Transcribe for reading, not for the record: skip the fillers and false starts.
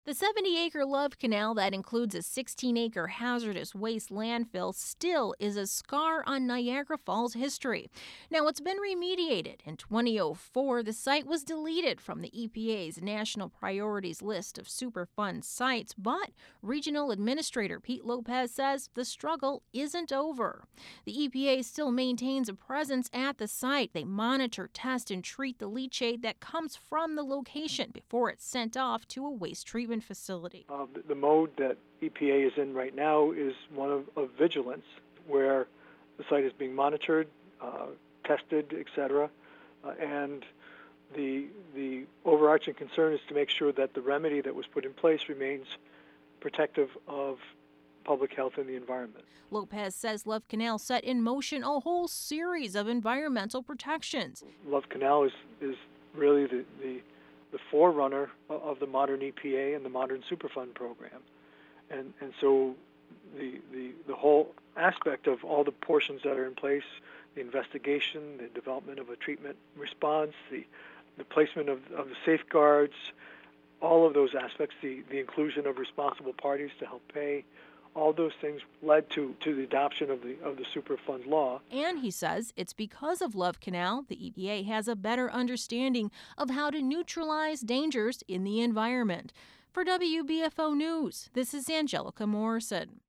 The 70-acre Love Canal that includes a 16-acre hazardous waste landfill still is a scar on Niagara Falls history. Now, it's been remediated. In 2004, the site was deleted from the EPA's National Priorities list of Superfund sites, but Regional Administrator Pete Lopez says the struggle isn't over. The EPA still maintains a presence at the site. They monitor, test, and treat the leachate that comes from the location before it's sent off to a waste treatment facility. The mode that EPA is in right now is one of vigilance, where the site is being monitored, tested, etc. And the overarching concern is to make sure that the remedy that was put in place remains protective of public health and the environment. Lopez says Love Canal set in motion a whole series of environmental protections. Love Canal is really the forerunner of the modern EPA and the modern Superfund program. And so the whole aspect of all the portions that are in place, the investigation, the development of a treatment response, the placement of the safeguards, all of those aspects, the inclusion of responsible parties to help pay, all those things led to the adoption of the Superfund law. And he says it's because of Love Canal the EPA has a better understanding of how to neutralize dangers in the environment. For WBFO News, this is Angelica Morrison.